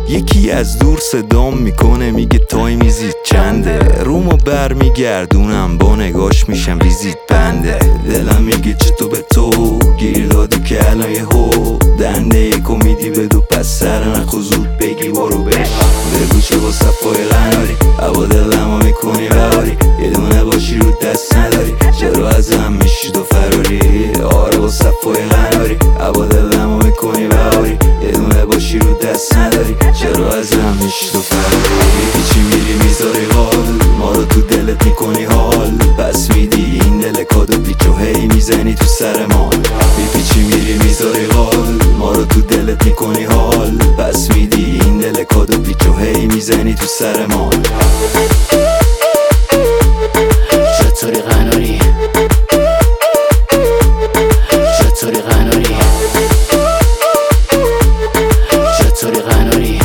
یکی از دور صدام میکنه میگه تایم ویزیت چنده، رومو بر میگردونم با نگاش میشم ویزیت بنده. دلم میگه چطور به تو گیر دادی که الان یه هو دنده یک امیدی بدو پس سر نخو زود بگی برو بگو چه با صفای غناری هوا دلمو میکنی بهاری یه دونه باشی رو دست نداری چرا ازم میشی تو فراری. آره با صفای غناری هوا دلمو میکنی بهاری یه دونه باشی رو دست نداری چرا ازم میشی تو فراری. پیچی میری میذاری حال ما رو تو دلت میکنی حال پس میدی این دل کادو پیچو هی میزنی تو سر ما. پیچی میری میذاری حال ما رو تو دلت میکنی حال پس میدی این دل کادو پیچو هی میزنی تو سر ما. چطوری قناری چطوری قناری چطوری قناری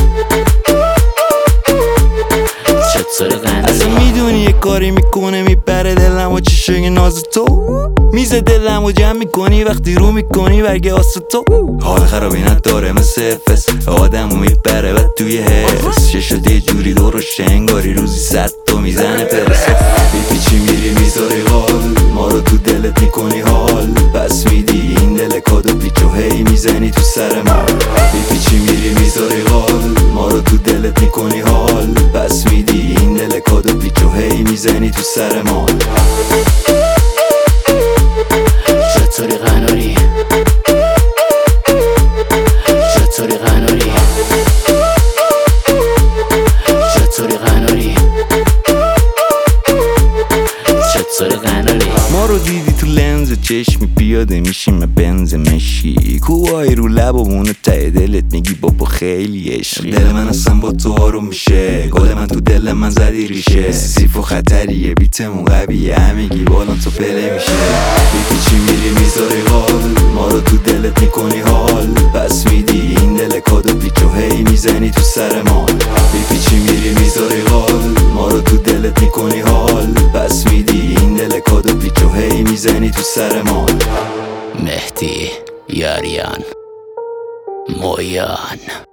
چطوری قناری. اصلا میدونی یه کاری میکنه میبره دلم و چشای ناز تو میز دلم و جمع میکنی وقتی رو میکنی برگه آس تو. حال خرابی نداره مثل افس آدمو میبره و توی حس ششات یه جوری درشت انگاری روزی 100 تا میزنه پرس. پیچی میری میذاری حال ما رو تو دلت میکنی حال پس میدی این دل کادو پیچو هی میزنی تو سر ما. پیچی میری میذاری حال ما رو تو دلت میکنی حال پس میدی این دل کادو پیچو هی میزنی تو سر ما. چطوری قناری چطوری قناری چطوری قناری چطوری قناری. ما رو دیدی تو لنز چشمی پیاده میشیم بنز مشی کوهای رو لبمونه ته دلت میگی بابا خیلی عشقی. دل من اصلا با تو آروم میشه گل من تو دل من زدی ریشه سیف و خطریه بیتمون قویه همگی بالان تو پله میشه. پیچی میری میذاری حال ما رو تو دلت میکنی حال پس میدی این دل کادو پیچو هی میزنی تو سر ما. پیچی میری میذاری حال ما رو تو دلت میکنی حال پس میدی این دل کادو پیچو هی میزنی تو سر ما. مهدی یاریان مویان.